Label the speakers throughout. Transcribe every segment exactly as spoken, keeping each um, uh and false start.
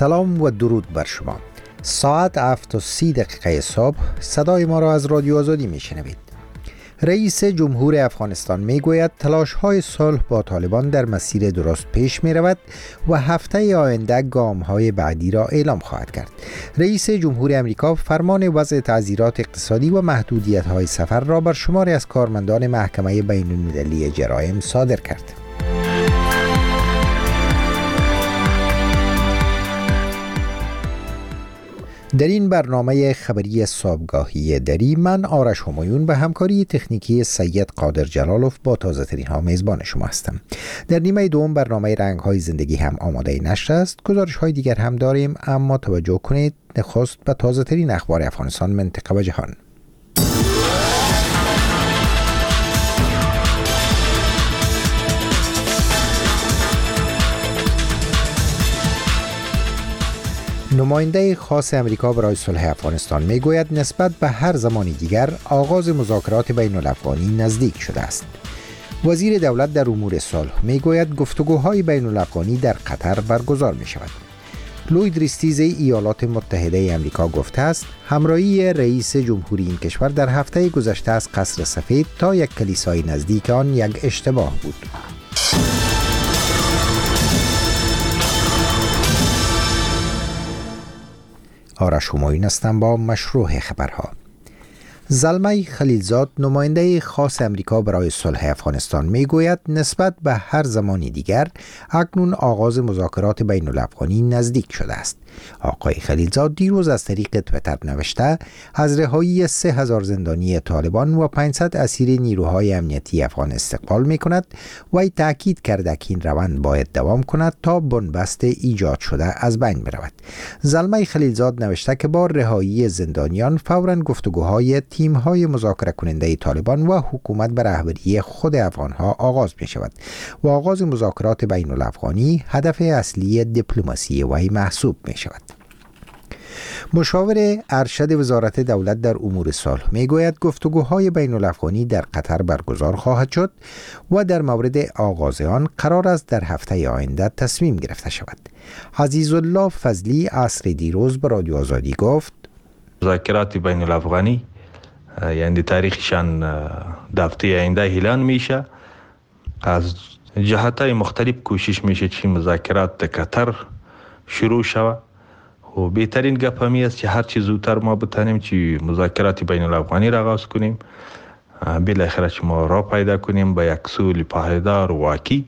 Speaker 1: سلام و درود بر شما. ساعت هفت و سی دقیقه صبح صدای ما را از رادیو آزادی می شنوید. رئیس جمهور افغانستان می گوید تلاش های صلح با طالبان در مسیر درست پیش می رود و هفته آینده گام های بعدی را اعلام خواهد کرد. رئیس جمهور امریکا فرمان وضع تعزیرات اقتصادی و محدودیت های سفر را بر شماری از کارمندان محکمه بین المللی جرایم صادر کرد. در این برنامه خبری صبحگاهی دری من آرش همایون به همکاری تکنیکی سید قادر جلالوف با تازه ترین ها میزبان شما هستم. در نیمه دوم برنامه رنگ های زندگی هم آماده نشر است. گزارش های دیگر هم داریم، اما توجه کنید نخست به تازه ترین اخبار افغانستان، منطقه و جهان. نماینده خاص امریکا برای صلح افغانستان می گوید نسبت به هر زمانی دیگر آغاز مذاکرات بین الافغانی نزدیک شده است. وزیر دولت در امور صلح می گوید گفتگوهای بین الافغانی در قطر برگزار می شود. لوید ریستیز ایالات متحده امریکا گفته است همراهی رئیس جمهوری این کشور در هفته گذشته از قصر سفید تا یک کلیسای نزدیک آن یک اشتباه بود. آرش همایون هستم با مشروع خبرها. زلمه خلیلزاد نماینده خاص امریکا برای صلح افغانستان می گوید نسبت به هر زمانی دیگر اکنون آغاز مذاکرات بین الافغانی نزدیک شده است. آقای خلیلزاد دیروز از طریق تویتر نوشته از رهایی سه هزار زندانی طالبان و پانصد اسیر نیروهای امنیتی افغان استقبال می کند و ای تاکید کرده که این روند باید دوام کند تا بنبست ایجاد شده از بین برود. زلمه خلیلزاد نوشته که با رهایی زندانیان فوراً گفتگوهای تیم‌های مذاکره کننده طالبان و حکومت به رهبری خود افغان‌ها آغاز می شود و آغاز مذاکرات بین الافغانی هدف اصلی دیپلماسی وی محسوب می شود. مشاور ارشد وزارت دولت در امور صلح می گوید گفتگوهای بین الافغانی در قطر برگزار خواهد شد و در مورد آغاز آن قرار است در هفته آینده تصمیم گرفته شود. عزیزالله فضلی عصر دیروز به رادیو آزادی گفت
Speaker 2: مذاکرات بین الافغانی یعنی تاریخشان در هفته آینده اعلان میشه. از جهت‌های مختلف کوشش میشه که مذاکرات در قطر شروع شود و بهترین گپ همی است که هر چی زودتر ما بتانیم که مذاکرات بین الافغانی را آغاز کنیم، بالاخره که ما را پیدا کنیم به یک صلح پایدار و واقعی.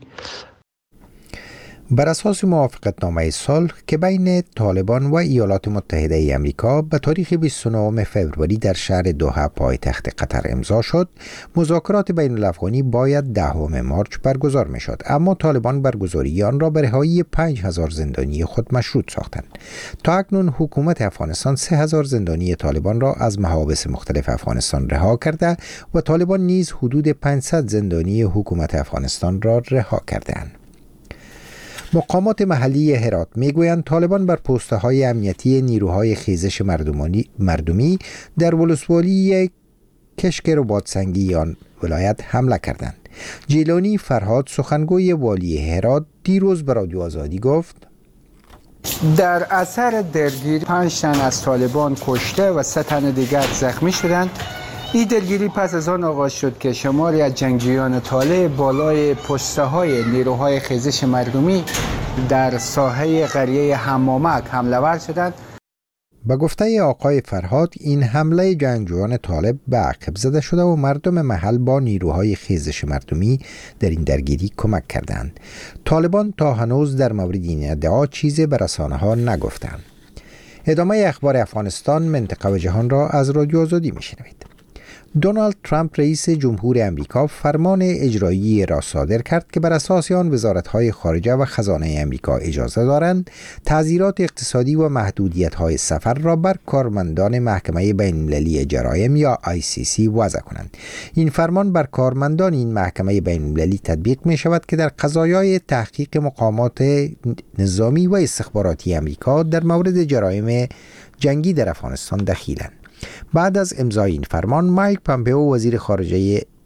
Speaker 1: بر اساس موافقتنامه صلح که بین طالبان و ایالات متحده امریکا به تاریخ بیست و نهم فوریه در شهر دوحه پایتخت قطر امضا شد، مذاکرات بین الافغانی باید دهم مارس برگزار می شد، اما طالبان برگزاری آن را به رهایی پنج هزار زندانی خود مشروط ساختند. تا اکنون حکومت افغانستان سه هزار زندانی طالبان را از محابس مختلف افغانستان رها کرده و طالبان نیز حدود پانصد زندانی حکومت افغانستان را رها کرده‌اند. مقامات محلی هرات میگویند طالبان بر پوسته های امنیتی نیروهای خیزش مردمی در ولسوالی کشک رباطسنگی آن ولایت حمله کردند. جیلانی فرهاد سخنگوی والی هرات دیروز به رادیو آزادی گفت
Speaker 3: در اثر درگیری پنج تن از طالبان کشته و سه تن دیگر زخمی شدند. این درگیری پس از آن آغاز شد که شماری از جنگجویان طالب بالای پسته های نیروهای خیزش مردمی در ساحه قریه حمامک حمله ور شدند.
Speaker 1: به گفته آقای فرهاد این حمله جنگجویان طالب به عقب زده شده و مردم محل با نیروهای خیزش مردمی در این درگیری کمک کردند. طالبان تا هنوز در مورد این ادعا چیزی به رسانه‌ها نگفتند. ادامه اخبار افغانستان، منطقه و جهان را از رادیو آزادی میشنوید. دونالد ترامپ رئیس جمهور امریکا فرمان اجرایی را صادر کرد که بر اساس آن وزارت‌های خارجه و خزانه امریکا اجازه دارند تعزیرات اقتصادی و محدودیت‌های سفر را بر کارمندان محکمه بین‌المللی جرایم یا آی سی سی وضع کنند. این فرمان بر کارمندان این محکمه بین‌المللی تطبیق می شود که در قضایای تحقیق مقامات نظامی و استخباراتی امریکا در مورد جرایم جنگی در افغانستان دخیلند. بعد از امضای این فرمان، مایک پامپئو وزیر خارجه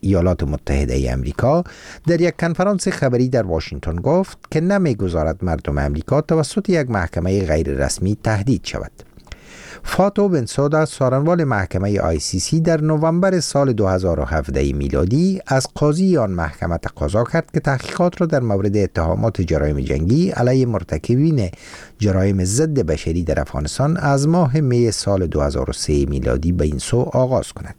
Speaker 1: ایالات متحده ای آمریکا در یک کنفرانس خبری در واشنگتن گفت که نمی‌گذارد مردم آمریکا توسط یک محکمه غیر رسمی تهدید شود. فاتو بنسودا، سارنوال محکمه آی سی سی، در نوامبر سال دو هزار و هفده میلادی از قاضی آن محکمه تقاضا کرد که تحقیقات را در مورد اتهامات جرایم جنگی علیه مرتکبین جرایم ضد بشری در افغانستان از ماه می سال دو هزار و سه میلادی به این سو آغاز کند.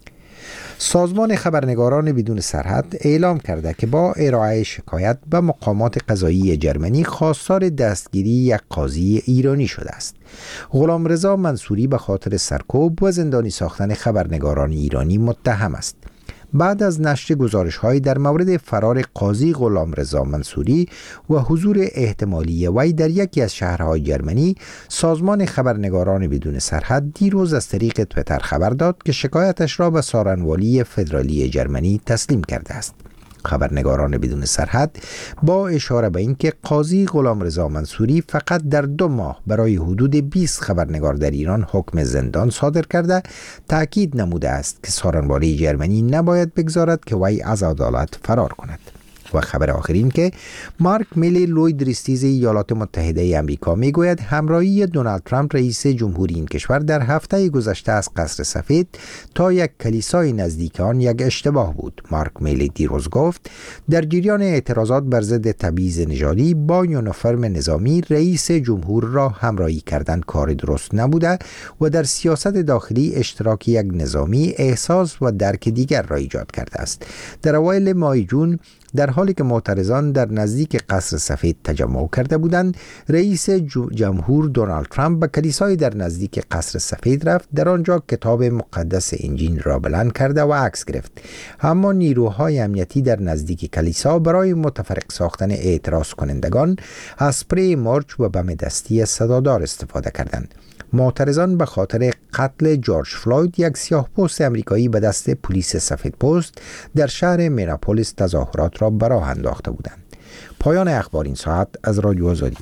Speaker 1: سازمان خبرنگاران بدون سرحد اعلام کرده که با ارائه شکایت به مقامات قضایی جرمنی خواستار دستگیری یک قاضی ایرانی شده است. غلامرضا منصوری به خاطر سرکوب و زندانی ساختن خبرنگاران ایرانی متهم است. بعد از نشر گزارش‌های در مورد فرار قاضی غلامرضا منصوری و حضور احتمالی وی در یکی از شهرهای جرمنی، سازمان خبرنگاران بدون سرحد دیروز از طریق توییتر خبر داد که شکایتش را به سارنوالی فدرالی جرمنی تسلیم کرده است. خبرنگاران بدون سرحد با اشاره به اینکه قاضی غلامرضا منصوری فقط در دو ماه برای حدود بیست خبرنگار در ایران حکم زندان صادر کرده، تأکید نموده است که سارنوالی جرمنی نباید بگذارد که وی از عدالت فرار کند. و خبر آخرین که مارک میلی لوید ریستیز ایالات متحده ای آمریکا میگوید همراهی دونالد ترامپ رئیس جمهوری این کشور در هفته گذشته از قصر سفید تا یک کلیسای نزدیک آن یک اشتباه بود. مارک میلی دیروز گفت در جریان اعتراضات بر ضد تبعیض نژادی با یونیفرم نظامی رئیس جمهور را همراهی کردن کار درست نبوده و در سیاست داخلی اشتراک یک نظامی احساس و درک دیگر را ایجاد کرده است. در اوایل ماه جون در حالی که معترضان در نزدیک قصر سفید تجمع کرده بودند، رئیس جمهور دونالد ترامپ به کلیسای در نزدیک قصر سفید رفت. در آنجا کتاب مقدس انجیل را بلند کرده و عکس گرفت. اما نیروهای امنیتی در نزدیک کلیسا برای متفرق ساختن اعتراض کنندگان از اسپری مارچ و بم دستی صدادار استفاده کردند. معترضان به خاطر قتل جورج فلوید، یک سیاه‌پوست امریکایی به دست پلیس سفیدپوست در شهر میناپولیس، تظاهرات را به راه انداخته بودند. پایان اخبار این ساعت از رادیو آزادی.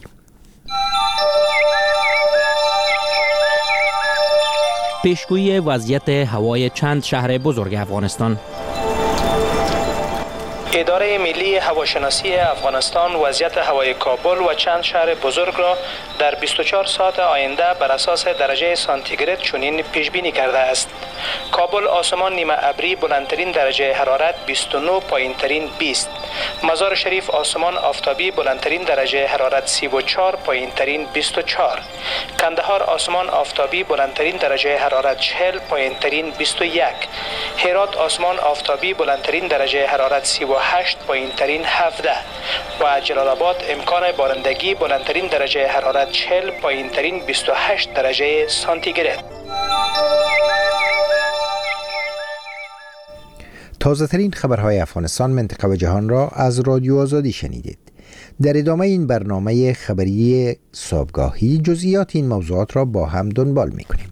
Speaker 4: پیشگویی وضعیت هوای چند شهر بزرگ افغانستان.
Speaker 5: اداره ملی هواشناسی افغانستان وضعیت هوای کابل و چند شهر بزرگ را در بیست و چهار ساعت آینده بر اساس درجه سانتیگراد چنین پیش بینی کرده است. کابل آسمان نیمه ابری، بلندترین درجه حرارت بیست و نه، پایینترین بیست. مزار شریف آسمان آفتابی، بلندترین درجه حرارت سی و چهار، پایینترین بیست و چهار. کندهار آسمان آفتابی، بلندترین درجه حرارت چهل، پایینترین بیست و یک. هرات آسمان آفتابی، بلندترین درجه حرارت سی و هشت، پایینترین هفده. و جلال آباد امکان بارندگی، بلندترین درجه حرارت چهل، پایینترین بیست و هشت درجه سانتیگراد.
Speaker 1: تازه ترین خبرهای افغانستان، منطقه و جهان را از رادیو آزادی شنیدید. در ادامه این برنامه خبری صبحگاهی جزئیات این موضوعات را با هم دنبال می‌کنیم.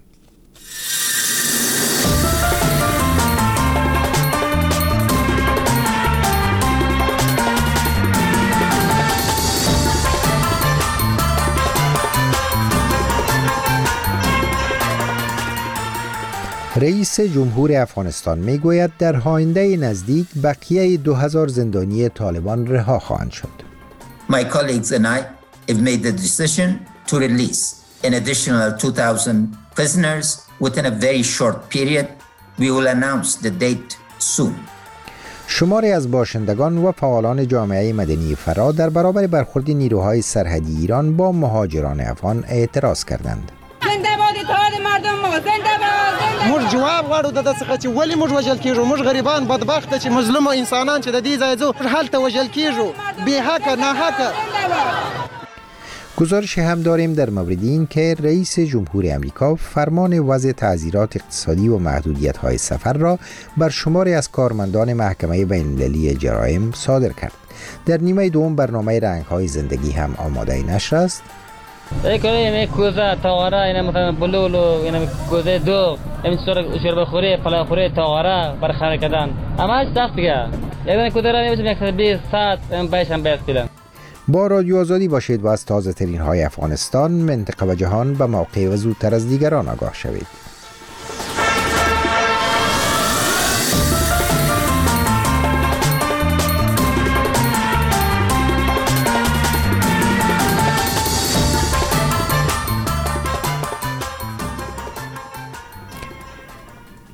Speaker 1: رئیس جمهور افغانستان میگوید در آینده نزدیک بقیه دو هزار زندانی طالبان رها خواهند شد.
Speaker 6: My colleagues and I have made the decision to release an additional two thousand prisoners within a very short period. We will announce the date soon.
Speaker 1: شماری از باشندگان و فعالان جامعه مدنی فرا در برابر برخورد نیروهای سرحدی ایران با مهاجران افغان اعتراض کردند.
Speaker 7: موږ جواب غواړو د دغه چې ولی موږ وژل کیږو، موږ غریبان بدبخت چې مظلوم انسانان چې د دې ځای ځو حالت وژل کیږو، بې حق نه حق.
Speaker 1: گزارش هم داریم در مورد این که رئیس جمهور امریکا فرمان وضع تعزیرات اقتصادی و محدودیت‌های سفر را بر شماری از کارمندان محکمه بین‌المللی جرایم صادر کرد. در نیمه دوم برنامه رنگ‌های زندگی هم آماده نشر است.
Speaker 8: ای که این کوزه تاغره، این مثلا بلولو، این کوزه دو، این سر شرب خوری، پلا خوری تاغره برخانه کردن. اما از دست بگه. یعنی کوزه را نمیشه یک بیست ساعت این بیشتر بیست بیلن.
Speaker 1: با رادیو آزادی باشید و از تازه ترین های افغانستان، منطقه و جهان به موقع و زودتر از دیگران آگاه شوید.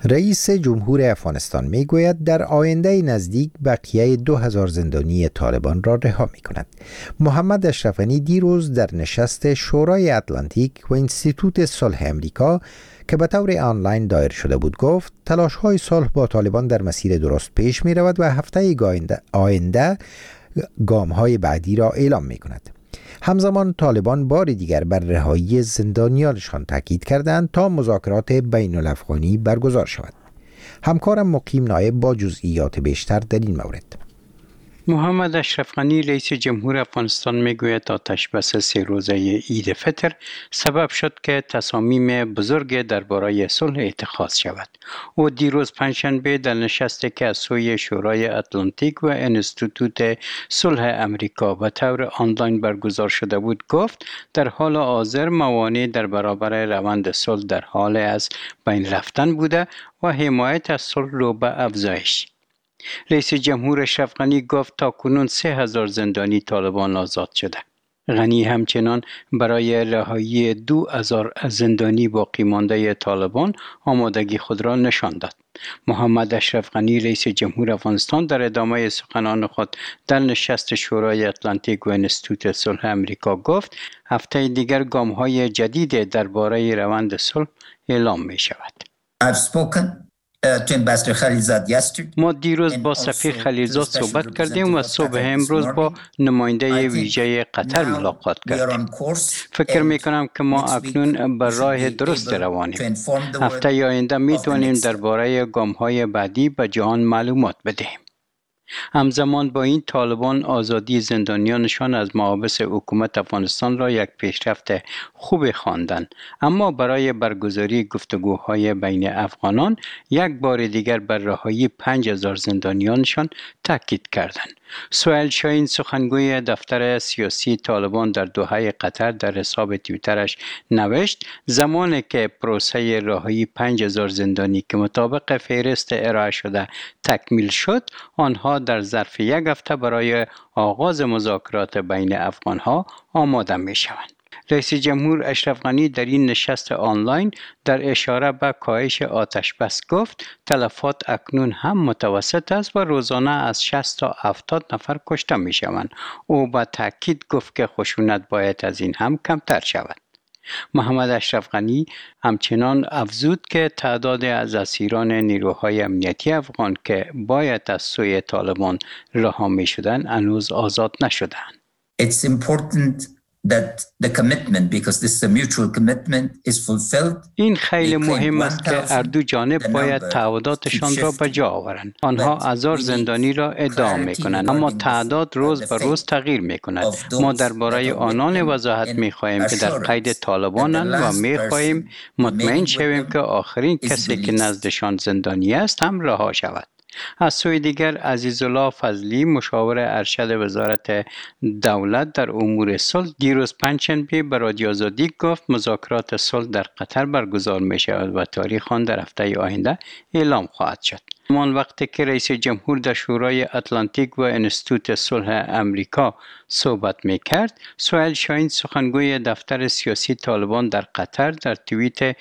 Speaker 1: رئیس جمهور افغانستان می گوید در آینده نزدیک بقیه دو هزار زندانی طالبان را رها می کند. محمد اشرف غنی دیروز در نشست شورای اتلانتیک و انستیتوت صلح امریکا که به طور آنلاین دایر شده بود گفت تلاش های صلح با طالبان در مسیر درست پیش می رود و هفته آینده گام های بعدی را اعلام می کند. همزمان طالبان بار دیگر بر رهایی زندانیانشان تاکید کردند تا مذاکرات بین الافغانی برگزار شود. همکارم مقیم نایب با جزئیات بیشتر در این مورد.
Speaker 9: محمد اشرف غنی رئیس جمهور افغانستان میگوید آتش بس سه روزه عید فطر سبب شد که تصامیم بزرگ درباره صلح اتخاذ شود. او دیروز پنجشنبه در نشستی که از سوی شورای اتلانتیک و انستیتوت صلح امریکا به طور آنلاین برگزار شده بود گفت در حال حاضر موانع در برابر روند صلح در حال از بین رفتن بوده و حمایت از صلح رو به افزایش. رئیس جمهور اشرف غنی گفت تا کنون سه هزار زندانی طالبان آزاد شده. غنی همچنان برای رهایی دو هزار زندانی باقی مانده طالبان آمادگی خود را نشان داد. محمد اشرف غنی رئیس جمهور افغانستان در ادامه سخنان خود در نشست شورای اتلانتیک و انستیتوت صلح امریکا گفت هفته دیگر گام‌های جدید درباره روند صلح اعلام می شود.
Speaker 6: I've spoken
Speaker 9: ما دیروز با سفیر خلیلزاد صحبت کردیم و صبح امروز با نماینده ویژه قطر ملاقات کردیم. فکر می کنم که ما اکنون بر راه درست روانیم. هفته آینده می توانیم درباره گام‌های بعدی به جهان معلومات بدهیم. همزمان با این طالبان آزادی زندانیانشان از محابس حکومت افغانستان را یک پیشرفت خوب خواندند، اما برای برگزاری گفتگوهای بین افغانان یک بار دیگر بر رهایی پنج هزار زندانیانشان تاکید کردند. سهیل شاهین سخنگوی دفتر سیاسی طالبان در دوحه قطر در حساب توییترش نوشت زمانی که پروسه رهایی پنج هزار زندانی که مطابق فهرست ارائه شده تکمیل شد، آنها در ظرف یک هفته برای آغاز مذاکرات بین افغانها آماده می شوند. رئیس جمهور اشرف غنی در این نشست آنلاین در اشاره به کاهش آتش بس گفت تلفات اکنون هم متوسط است و روزانه از شصت تا هفتاد نفر کشته می شوند. او با تاکید گفت که خشونت باید از این هم کمتر شود. محمد اشرف غنی همچنان افزود که تعداد از اسیران نیروهای امنیتی افغان که باید از سوی طالبان رها می شدند هنوز آزاد نشدند.
Speaker 6: It's important that the commitment, because this is a mutual commitment, is fulfilled.
Speaker 9: این خیلی مهم است که هر دو جانب باید تعهداتشان را به جا آورند. آنها هزار زندانی را ادعا می کنند، اما تعداد روز به روز تغییر می کند. ما درباره آنان وضاحت می خواهیم که در قید طالبانند و می خواهیم مطمئن شویم که آخرین کسی که نزدشان زندانی است هم رها شود. از سوی دیگر عزیزالله فضلی مشاور ارشد وزارت دولت در امور صلح دیروز پنجشنبه به رادیو آزادی گفت مذاکرات صلح در قطر برگزار می شود و تاریخ آن در هفته آینده اعلام خواهد شد. همان وقتی که رئیس جمهور در شورای اتلانتیک و انستیتوت صلح امریکا صحبت می کرد، سهیل شاهین سخنگوی دفتر سیاسی طالبان در قطر در توییت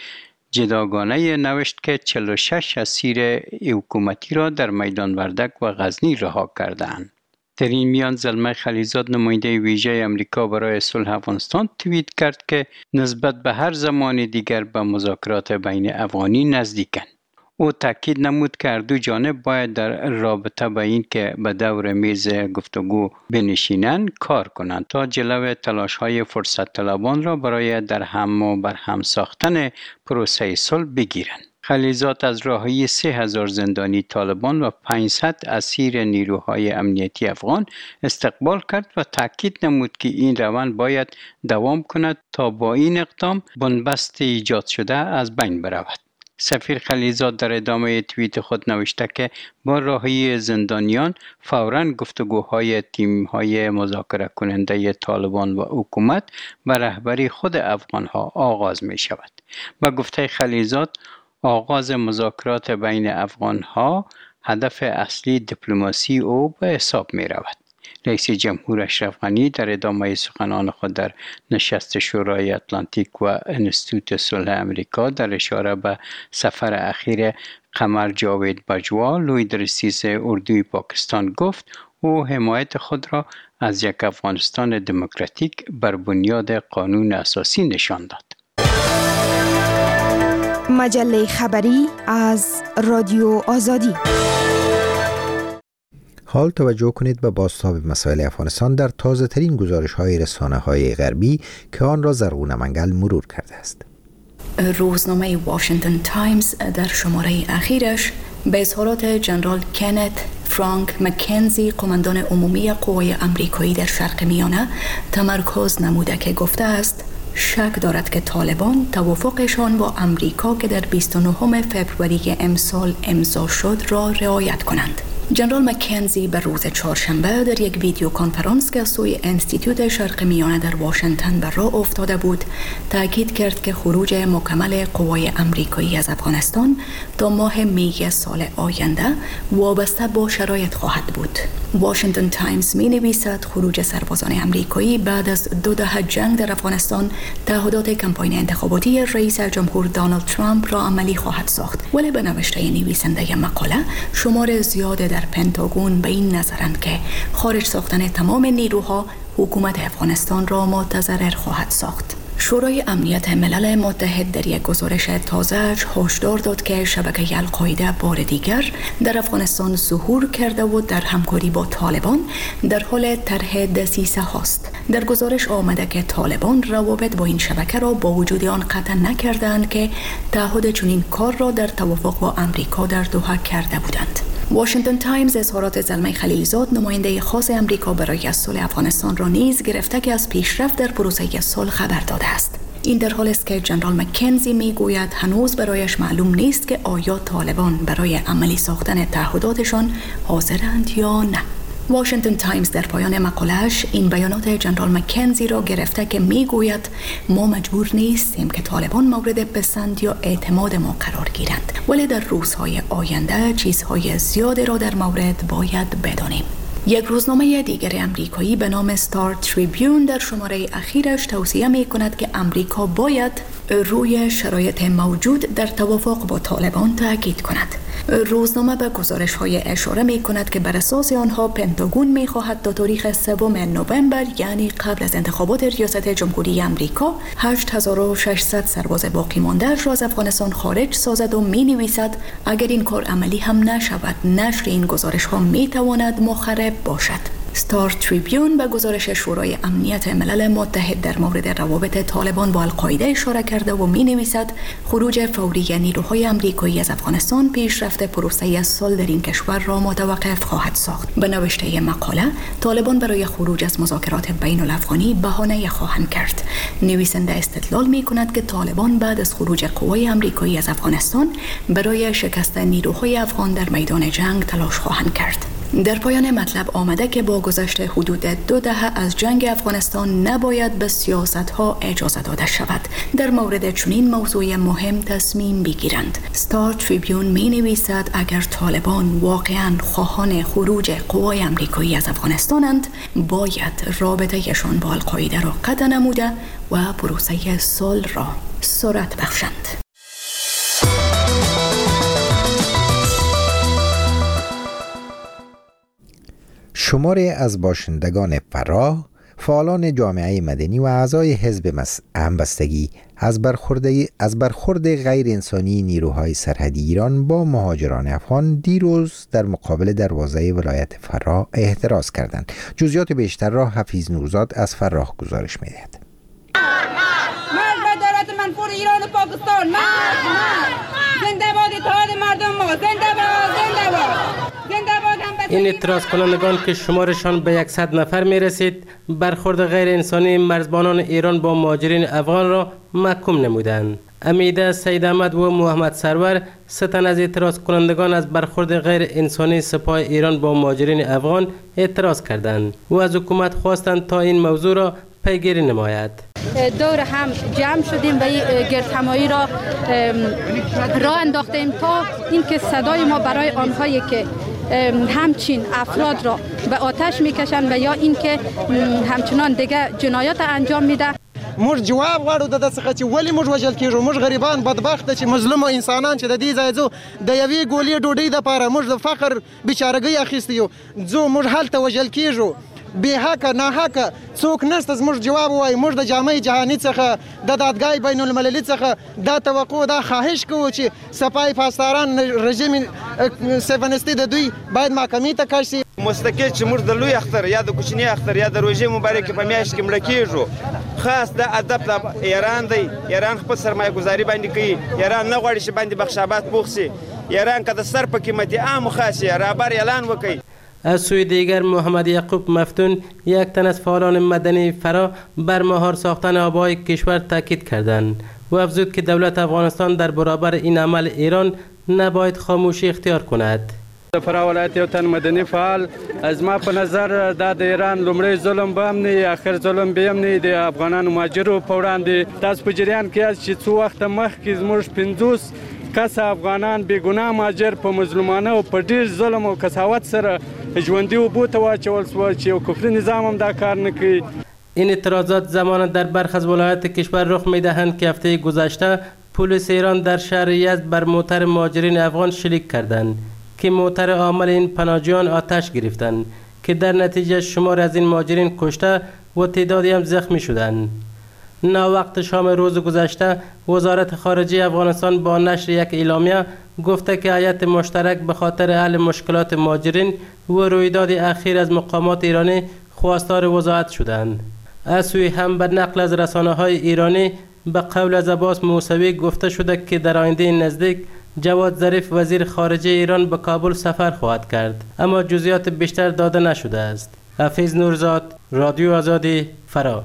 Speaker 9: جداگانه نوشت که چهل و شش اسیر حکومتی را در میدان وردک و غزنی رها کردند. در این میان زلمه خلیلزاد نماینده ویژه امریکا برای صلح افغانستان توییت کرد که نسبت به هر زمان دیگر به مذاکرات بین افغانی نزدیکند. او تاکید نمود که هر دو جانب باید در رابطه با این که به دور میز گفتگو بنشینند کار کنند تا جلو تلاش‌های فرصت طلبان را برای در هم و بر هم ساختن پروسه صلح بگیرند. خلیلزاد از رهایی سه هزار زندانی طالبان و پانصد اسیر نیروهای امنیتی افغان استقبال کرد و تاکید نمود که این روند باید دوام کند تا با این اقدام بنبست ایجاد شده از بین برود. سفیر خلیلزاد در ادامه توییت خود نوشته که با رهایی زندانیان فوراً گفتگوهای تیم‌های مذاکره کننده طالبان و حکومت و رهبری خود افغان‌ها آغاز می شود. با گفته خلیلزاد آغاز مذاکرات بین افغان‌ها هدف اصلی دیپلماسی او به حساب می رود. رئیس جمهور اشرف غنی در ادامه سخنان خود در نشست شورای اتلانتیک و انستیتوت صلح امریکا در اشاره به سفر اخیر قمر جاوید باجوا لوی رئیس اردوی پاکستان گفت او حمایت خود را از یک افغانستان دموکراتیک بر بنیاد قانون اساسی نشان داد.
Speaker 10: مجله خبری از رادیو آزادی.
Speaker 1: حال توجه کنید به بازتاب مسائل افغانستان در تازه ترین گزارش های رسانه های غربی که آن را زرغون منگل مرور کرده است.
Speaker 11: روزنامه واشنگتن تایمز در شماره اخیرش به اظهارات جنرال کنت فرانک مکنزی قماندان عمومی قوای آمریکایی در شرق میانه تمرکز نموده که گفته است شک دارد که طالبان توافقشان با آمریکا که در بیست و نهم فوریه امسال امضا شد را رعایت کنند. جنرال مکنزی به روز چهارشنبه در یک ویدیو کنفرانس که از سوی انستیتوت شرق میانه در واشنگتن بر راه افتاده بود تاکید کرد که خروج مکمل قوای آمریکایی از افغانستان تا ماه می سال آینده وابسته با شرایط خواهد بود. واشنگتن تایمز می نویسد خروج سربازان آمریکایی بعد از دو دهه جنگ در افغانستان تعهدات کمپاین انتخاباتی رئیس جمهور دونالد ترامپ را عملی خواهد ساخت، ولی به نوشته نویسنده مقاله شمار زیاد در پنتاگون به این نظرند که خارج ساختن تمام نیروها حکومت افغانستان را متضرر خواهد ساخت. شورای امنیت ملل متحد در یک گزارش تازه‌اش هشدار داد که شبکه القاعده بار دیگر در افغانستان ظهور کرده و در همکاری با طالبان در حال طرح دسیسه هاست. در گزارش آمده که طالبان روابط با این شبکه را با وجود آن قطع نکردند که تعهد چنین کار را در توافق با آمریکا در دوحه کرده بودند. واشنگتن تایمز اظهارات زلمه خلیلزاد نماینده خاص آمریکا برای صلح افغانستان را نیز گرفته که از پیشرفت در پروسه صلح خبر داده است. این در حالی است که جنرال مکنزی میگوید هنوز برایش معلوم نیست که آیا طالبان برای عملی ساختن تعهداتشان حاضرند یا نه. واشنگتن تایمز در پایان مقاله‌اش این بیانات جنرال مکنزی را گرفته که میگوید ما مجبور نیستیم که طالبان مورد پسند یا اعتماد ما قرار گیرند، ولی در روزهای آینده چیزهای زیادی را در مورد باید بدانیم. یک روزنامه دیگر آمریکایی به نام ستار تریبیون در شماره اخیرش توصیه می کند که آمریکا باید روی شرایط موجود در توافق با طالبان تاکید کند. روزنامه به گزارش های اشاره می کند که بر اساس آنها پنتاگون می خواهد تا تاریخ سوم نوامبر یعنی قبل از انتخابات ریاست جمهوری آمریکا هشت هزار و ششصد سرباز باقی مانده را از افغانستان خارج سازد و می نویسد اگر این کار عملی هم نشود نشر این گزارش ها می تواند مخرب باشد. ستار تریبیون به گزارش شورای امنیت ملل متحد در مورد روابط طالبان با القاعده اشاره کرده و می نویسد خروج فوری نیروهای آمریکایی از افغانستان پیشرفت پروسه صلح در این کشور را متوقف خواهد ساخت. به نوشته مقاله طالبان برای خروج از مذاکرات بین الافغانی بهانه خواهند کرد. نویسنده استدلال می کند که طالبان بعد از خروج قوای آمریکایی از افغانستان برای شکست نیروهای افغان در میدان جنگ تلاش خواهند کرد. در پایان مطلب آمده که با گذشت حدود دو دهه از جنگ افغانستان نباید به سیاست‌ها اجازه داده شود در مورد چنین موضوع مهم تصمیم بگیرند. ستار تریبیون می نویسد اگر طالبان واقعاً خواهان خروج قوای آمریکایی از افغانستانند باید رابطه‌شان با القاعده را قطع نموده و پروسه صلح را سرعت بخشند.
Speaker 1: شماری از باشندگان فراه، فعالان جامعه مدنی و اعضای حزب همبستگی از برخورد از برخورد غیر انسانی نیروهای سرحدی ایران با مهاجران افغان دیروز در مقابل دروازه ولایت فراه اعتراض کردند. جزئیات بیشتر را حفیظ نورزاد از فراه گزارش می‌دهد.
Speaker 12: مرد دولت منفور ایران و پاکستان، زنده باد اتحاد مردم ما، زنده باد، زنده باد.
Speaker 13: این اعتراض کنندگان که شمارشان به صد نفر می رسید برخورد غیر انسانی مرزبانان ایران با مهاجرین افغان را محکوم نمودند. امیده سید احمد و محمد سرور سه تن از اعتراض کنندگان از برخورد غیر انسانی سپاه ایران با مهاجرین افغان اعتراض کردند و از حکومت خواستند تا این موضوع را پیگیری نماید.
Speaker 14: دور هم جمع شدیم و گردهمایی را راه انداختیم تا اینکه صدای ما برای آنهایی که همچین افراد را به آتش میکشند و یا اینکه همچنان دیگه جنایات انجام میده.
Speaker 7: موږ جواب غواړو د دې څخه چې ولې موږ وژل کیږو. موږ غریبان بدبخت چې مظلوم انسانان چې د دې ځای ځو د یوې ګولې ډوډۍ دپاره موږ د فقر بیچارګۍ اخیستی یو ځو موږ هلته وژل کیږو بې حقه ناحقه څوک نشته زموږ جواب ووایي. موږ د جامعه جهاني څخه د دادګاه بین المللي څخه دا توقع دا خواهش کوو چې سپاه پاسداران رژیم سیفنستي د دوی باید محکمې ته کش شي.
Speaker 15: مستقل چې موږ د لوی اختر یا د کوچني اختر یا د روژې مبارکې په میاشت کې مړه کیږو خاص د ادب د ایران دی. ایران خپل سرمایه گذاري باندې کوي. ایران نه غواړي چې باندې بخشابات پوخ شي. ایران که د سر په قیمتي عام خاص رابر اعلان وکړي.
Speaker 13: از سوی دیگر محمد یعقوب مفتون یک تن از فعالان مدنی فرا بر مهار ساختن آبهای کشور تاکید کردند و افزود که دولت افغانستان در برابر این عمل ایران نباید خاموشی اختیار کند.
Speaker 16: فرا ولایت یو تن مدني فعال از ما په نظر دا د ایران لومړی ظلم به هم نه اخر ظلم به هم نه د افغانانو مهاجرو په وړاندې. تاسو په جریان کې یاست چې څو وخت مخکې زموږ پنځوس کس افغانان بې ګناه مهاجر په مظلومانه او په ډېر ظلم او قساوت سره ژوندي اوبو ته واچول شول چې یو کفري نظام هم دا کار نه کوي.
Speaker 13: این اعتراضات زمان در برخی از ولایات کشور رخ می‌دهند که هفته گذشته پلیس ایران در شهر یزد بر موتر مهاجرین افغان شلیک کردند که موتر عامل این پناهجویان آتش گرفتند که در نتیجه شمار از این مهاجرین کشته و تعدادی هم زخمی شدند. ناوقت شام روز گذشته وزارت خارجه افغانستان با نشر یک اعلامیه گفته که هیئت مشترک به خاطر حل مشکلات مهاجرین و رویداد اخیر از مقامات ایرانی خواستار وضاحت شدند. از سوی هم به نقل از رسانه‌های ایرانی به قول از عباس موسوی گفته شده که در آینده نزدیک جواد ظریف وزیر خارجه ایران به کابل سفر خواهد کرد، اما جزئیات بیشتر داده نشده است. حفیظ نورزاد، رادیو آزادی، فرا.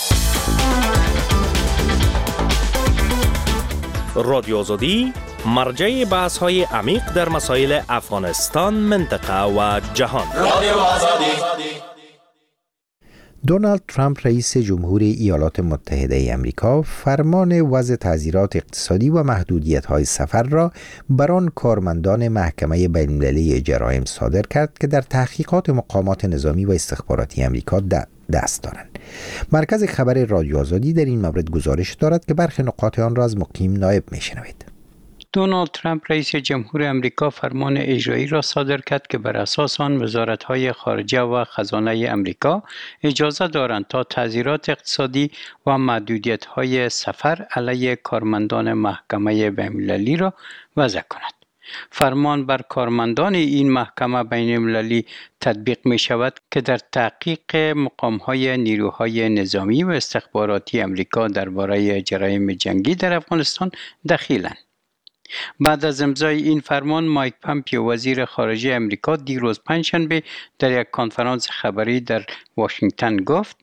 Speaker 17: رادیو آزادی مرجع بحث های عمیق در مسائل افغانستان، منطقه و جهان. رادیو آزادی.
Speaker 1: دونالد ترامپ رئیس جمهور ایالات متحده ای آمریکا فرمان وضع تعزیرات اقتصادی و محدودیت‌های سفر را بر آن کارمندان محکمه بین‌المللی جرایم صادر کرد که در تحقیقات مقامات نظامی و استخباراتی آمریکا دست دارند. مرکز خبر رادیو آزادی در این مورد گزارش دارد که برخی نقاط آن را از مقیم نایب می‌شنوید.
Speaker 9: دونالد ترامپ رئیس جمهور امریکا فرمان اجرایی را صادر کرد که بر اساس آن وزارت‌های خارجه و خزانه امریکا اجازه دارند تا تعزیرات اقتصادی و محدودیت‌های سفر علیه کارمندان محکمه بین‌المللی را وضع کند. فرمان بر کارمندان این محکمه بین‌المللی تطبیق می شود که در تحقیق مقام‌های نیروهای نظامی و استخباراتی امریکا درباره جرایم جنگی در افغانستان دخیلند. بعد از امضای این فرمان، مایک پامپیو وزیر خارجه امریکا دیروز پنجشنبه در یک کنفرانس خبری در واشنگتن گفت: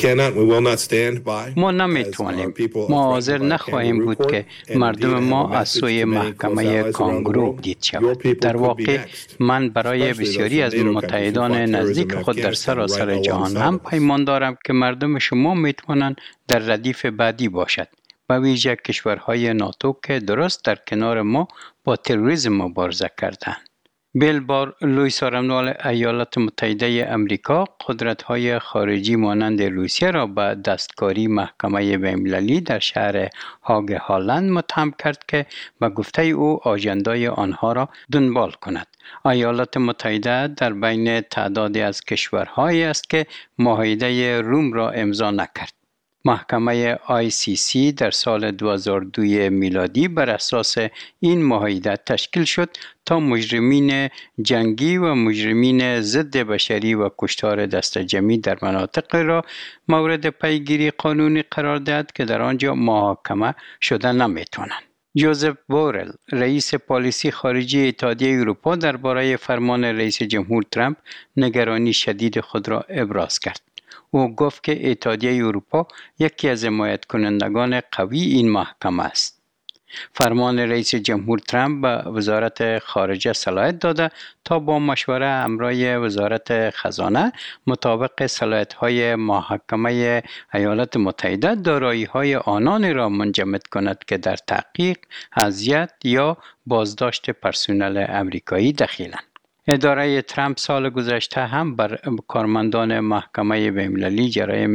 Speaker 9: ما نمیتوانیم، ما حاضر نخواهیم بود که مردم ما از سوی محکمه کانگرو دید شود. در واقع من برای بسیاری از متحدان نزدیک خود در سراسر جهان هم پیمان دارم که مردم شما میتوانند در ردیف بعدی باشد، به ویژه کشورهای ناتو که درست در کنار ما با تروریسم مبارزه کردند. بیلبار لوئیس آرمنوال ایالات متحده امریکا قدرت‌های خارجی مانند روسیه را به دستکاری محکمه بین‌المللی در شهر هاگ هالند متهم کرد که به گفته او آژندای آنها را دنبال کند. ایالات متحده در بین تعدادی از کشورهایی است که معاهده روم را امضا نکرد. محکمه آی سی سی در سال دو هزار و دو میلادی بر اساس این معاهده تشکیل شد تا مجرمین جنگی و مجرمین ضد بشری و کشتار دست جمعی در مناطق را مورد پیگیری قانونی قرار دهد که در آنجا محاکمه شده نمیتوانند. جوزف بورل رئیس پالیسی خارجی اتحادیه اروپا درباره فرمان رئیس جمهور ترامپ نگرانی شدید خود را ابراز کرد. او گفت که اتحادیه اروپا یکی از حمایت کنندگان قوی این محکمه است. فرمان رئیس جمهور ترامپ به وزارت خارجه صلاحیت داده تا با مشوره همراه وزارت خزانه مطابق صلاحیت‌های محکمه ایالات متحده دارایی‌های آنان را منجمد کند که در تحقیق، اذیت یا بازداشت پرسنل امریکایی دخیلند. اداره ترامپ سال گذشته هم بر کارمندان محکمه بین‌المللی جرایم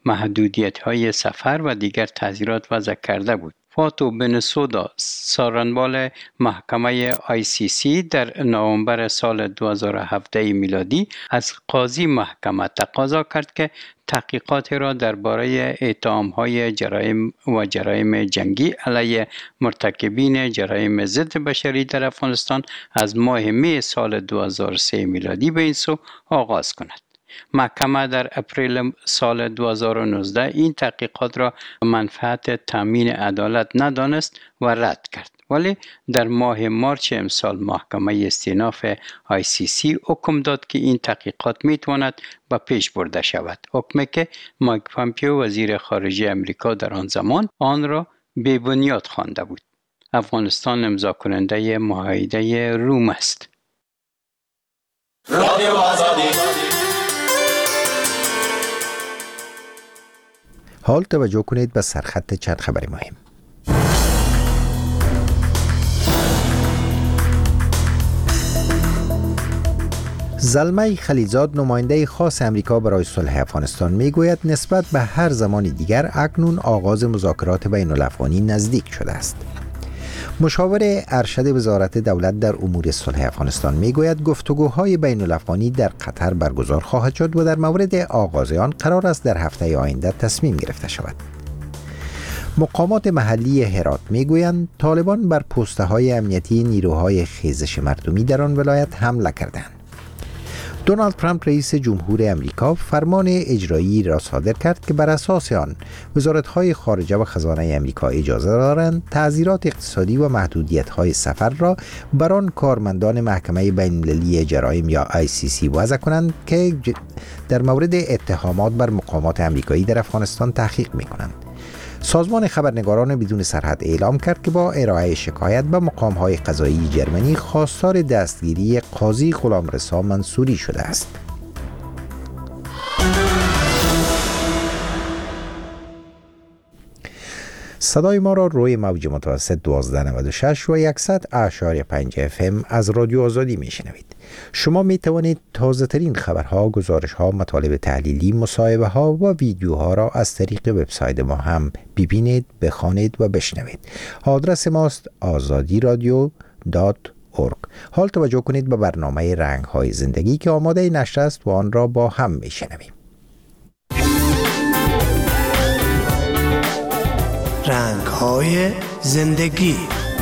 Speaker 9: محدودیت های سفر و دیگر تعزیرات وضع کرده بود. فاتو بنسودا، سارنوال محکمه آی سی سی، در نوامبر سال دو هزار و هفده میلادی از قاضی محکمه تقاضا کرد که تحقیقات را درباره اتهام‌های جرایم و جرایم جنگی علیه مرتکبین جرایم ضد بشری در افغانستان از ماه می سال دو هزار و سه میلادی به این سو آغاز کند. محکمه در اپریل سال دو هزار و نوزده این تحقیقات را منفعت تامین عدالت ندانست و رد کرد، ولی در ماه مارچ امسال محکمه استیناف آی سی سی حکم داد که این تحقیقات میتواند به پیش برده شود. حکمی که مایک پامپیو وزیر خارجه امریکا در آن زمان آن را بی بنیاد خوانده بود. افغانستان امضا کننده معاهده روم است. رادیو آزادی.
Speaker 1: حال توجه کنید به سرخط چند خبر مهم. زلمه خلیزاد، نماینده خاص امریکا برای صلح افغانستان، میگوید نسبت به هر زمان دیگر اکنون آغاز مذاکرات بین الافغانی نزدیک شده است. مشاور ارشد وزارت دولت در امور صلح افغانستان میگوید گفتگوهای بین الافغانی در قطر برگزار خواهد شد و در مورد آغاز آن قرار است در هفته آینده تصمیم گرفته شود. مقامات محلی هرات میگویند طالبان بر پسته های امنیتی نیروهای خیزش مردمی در آن ولایت حمله کردند. دونالد ترامپ رئیس جمهور امریکا فرمان اجرایی را صادر کرد که بر اساس آن وزارت‌های خارجه و خزانه امریکا اجازه دارند تعزیرات اقتصادی و محدودیت‌های سفر را بر آن کارمندان محکمه بین‌المللی جرایم یا آی سی سی وضع کنند که در مورد اتهامات بر مقامات امریکایی در افغانستان تحقیق می‌کنند. سازمان خبرنگاران بدون سرحد اعلام کرد که با ارائه شکایت به مقام‌های قضایی جرمنی خواستار دستگیری قاضی غلامرضا منصوری شده است. صدای ما را روی موج متوسط دوازده نود و شش و صد اعشاری پنج اف ام از رادیو آزادی میشنوید. شما می توانید تازه ترین خبرها، گزارش ها، مطالب تحلیلی، مصاحبه ها و ویدیوها را از طریق وبسایت ما هم ببینید، بخوانید و بشنوید. آدرس ماست آزادی رادیو دات اورگ. حال توجه کنید به برنامه رنگ های زندگی که آماده نشر است و آن را با هم میشنویم.
Speaker 18: رنگ های زندگی.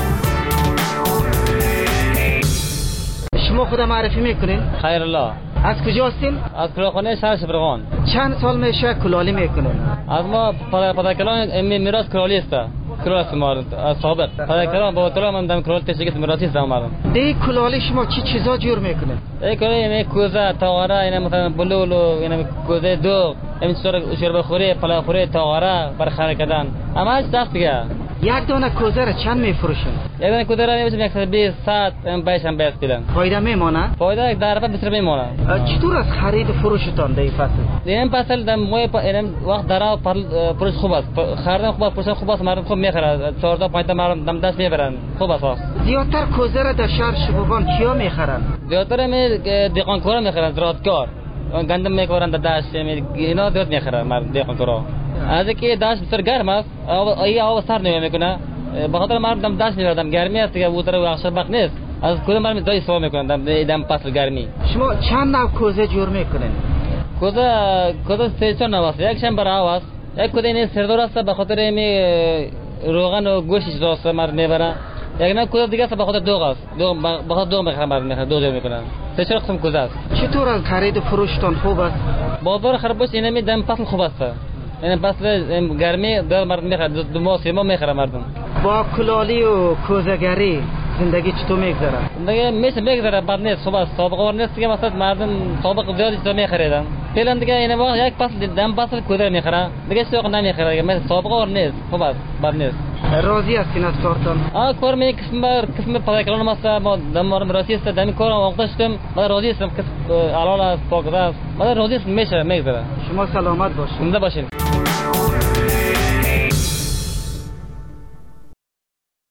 Speaker 19: شما خدا معرفی میکنین؟
Speaker 8: خیر الله.
Speaker 19: از کجا هستین؟
Speaker 8: از کلاخانه شهر شبرغان.
Speaker 19: چند سال میشه کلالی میکنین؟
Speaker 8: از ما پدرکلان میراث کلالی است. کلال است ما از سابق. پدرکلان با طلا من دم کلال تشکیل میراثی است اومدم.
Speaker 19: دی کلالی شما چی چیزا جور میکنین؟
Speaker 8: ای کلالی یعنی کوزه، تاغره، یعنی مثلا بلولو، یعنی کوزه دو، یعنی چطور شوربه خوری، پلاو خوری، تاغره برخوره کردن. اما هیچ دست دیگه.
Speaker 19: یک دانه کوزه را چند میفروشین؟
Speaker 8: یک دانه کوزه را میفروشیم صد و بیست، صد، هم بیش هم بیست بیلن.
Speaker 19: فایده میمونه؟
Speaker 8: فایده در رفت بیست میمونه.
Speaker 19: چطور از خرید و فروشتان در این فصل؟
Speaker 8: در این فصل در موی وقت درا فروش خوب است. خریدن خوب است، فروش خوب است، مردم خوب میخرن. چهارده پنج تا مردم دم دست میبرن. خوب است.
Speaker 19: زیادتر کوزه را در شهر شبوغان کیا میخرن؟
Speaker 8: زیادتر می دیقانکارا میخرن، زراعتکار. گندم میکارن در دشت، اینا زیاد میخرن مرد دیقانکارا. از اینکه دشت بسیار گرم است، آب آب سر نمی میکنه. به خاطر مردم دشت میبردم، گرمی است که بوتر و اخشار وقت نیست. از کدوم مردم دای استفاده میکنن دم دم فصل گرمی.
Speaker 19: شما چند نوع کوزه جور میکنین؟
Speaker 8: کوزه کوزه سه چهار نوع است. یکشم برای است، یک کوزه این سردور است به خاطر می روغن و گوشتش راست مرد میبره. یک نه کوزه دیگه است به خاطر دوغ است. دوغ به خاطر دوغ میخرن مرد میخرن، دوغ میکنن. سه چهار قسم کوزه است.
Speaker 19: چطور از خرید و فروشتان خوب است؟
Speaker 8: بازار خربوش اینم دم فصل خوب است. این فصل گرمی در مردم میخرن، دو ماه سه ماه میخرن مردم.
Speaker 19: با کلالی و کوزه‌گری زندگی چطور میگذره؟
Speaker 8: زندگی میشه میگذره، بد نیست، خوب است. سابقه ور نیست که مثلا مردم سابق زیادی چیزا میخریدن. فعلا دیگه این واقع یک فصل دم فصل کوزه میخره، دیگه سوق نمیخره. مثلا سابقه ور نیست، خوب است، بد نیست.
Speaker 19: راضی هستین از کارتون؟
Speaker 8: آ کار می قسم بر قسم پدرکلان ما ما دم راضی است، دم کار وقتشتم ما راضی هستم که حلال است، پاک است. ما راضی است، میشه میگذره.
Speaker 19: شما سلامت باشین.
Speaker 8: زنده باشین.